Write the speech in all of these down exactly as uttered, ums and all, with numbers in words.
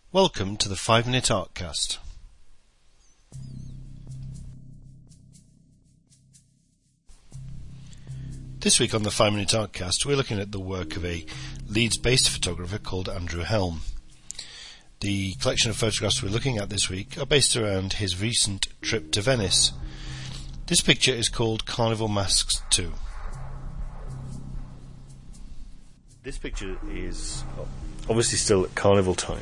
Welcome to the five minute Artcast. This week on the five minute Artcast, we're looking at the work of a Leeds-based photographer called Andrew Helm. The collection of photographs we're looking at this week are based around his recent trip to Venice. This picture is called Carnival Masks two. This picture is obviously still at carnival time.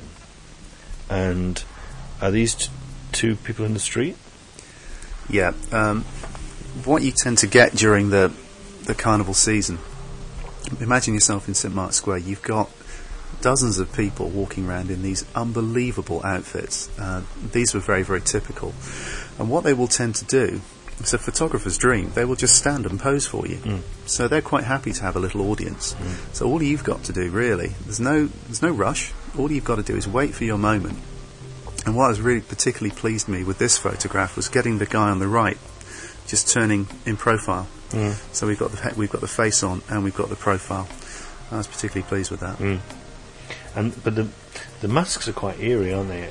And are these t- two people in the street? Yeah. Um, what you tend to get during the the carnival season, imagine yourself in St Mark's Square. You've got dozens of people walking around in these unbelievable outfits. Uh, these were very, very typical. And what they will tend to do, it's a photographer's dream, they will just stand and pose for you. Mm. So they're quite happy to have a little audience. Mm. So all you've got to do, really, there's no there's no rush. All you've got to do is wait for your moment. And what has really particularly pleased me with this photograph was getting the guy on the right just turning in profile. Mm. So we've got the we've got the face on and we've got the profile. I was particularly pleased with that. Mm. And but the the masks are quite eerie, aren't they?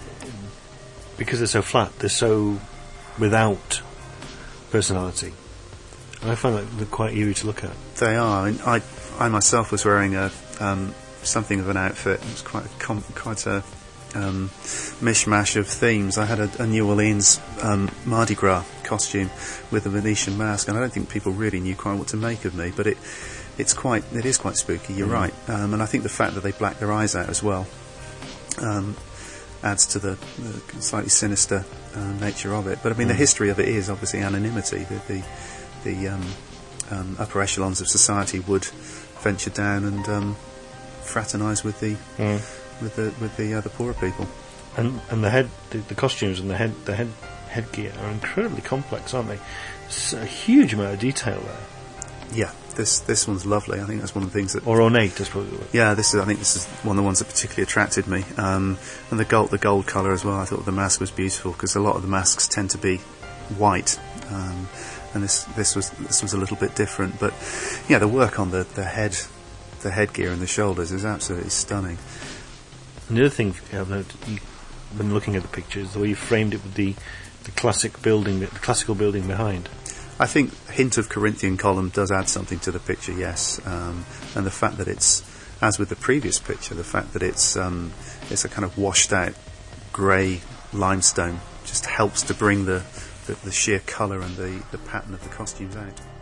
Because they're so flat, they're so without personality. And I find that they're quite eerie to look at. They are. I mean, I I myself was wearing a um, something of an outfit. It was quite a com- quite a um, mishmash of themes. I had a, a New Orleans um, Mardi Gras costume with a Venetian mask, and I don't think people really knew quite what to make of me. But it it's quite it is quite spooky. You're mm. right, um, and I think the fact that they blacked their eyes out as well um, adds to the, the slightly sinister uh, nature of it. But I mean, mm. the history of it is obviously anonymity. The the, the um, um, upper echelons of society would venture down and um, fraternise with the mm. with the with the other poorer people. And and the head, the, the costumes and the head, the head headgear are incredibly complex, aren't they? There's a huge amount of detail there. Yeah, this this one's lovely. I think that's one of the things that or ornate, is probably the word. Yeah, this is. I think this is one of the ones that particularly attracted me. Um, and the gold, the gold colour as well. I thought the mask was beautiful because a lot of the masks tend to be white. Um, and this this was this was a little bit different. But yeah, the work on the, the head, the headgear and the shoulders is absolutely stunning. And the other thing I've noted when looking at the picture is the way you framed it with the the classic building, the classical building behind. I think a hint of Corinthian column does add something to the picture, yes. Um, and the fact that it's, as with the previous picture, the fact that it's um, it's a kind of washed out grey limestone just helps to bring the, the, the sheer colour and the, the pattern of the costumes out.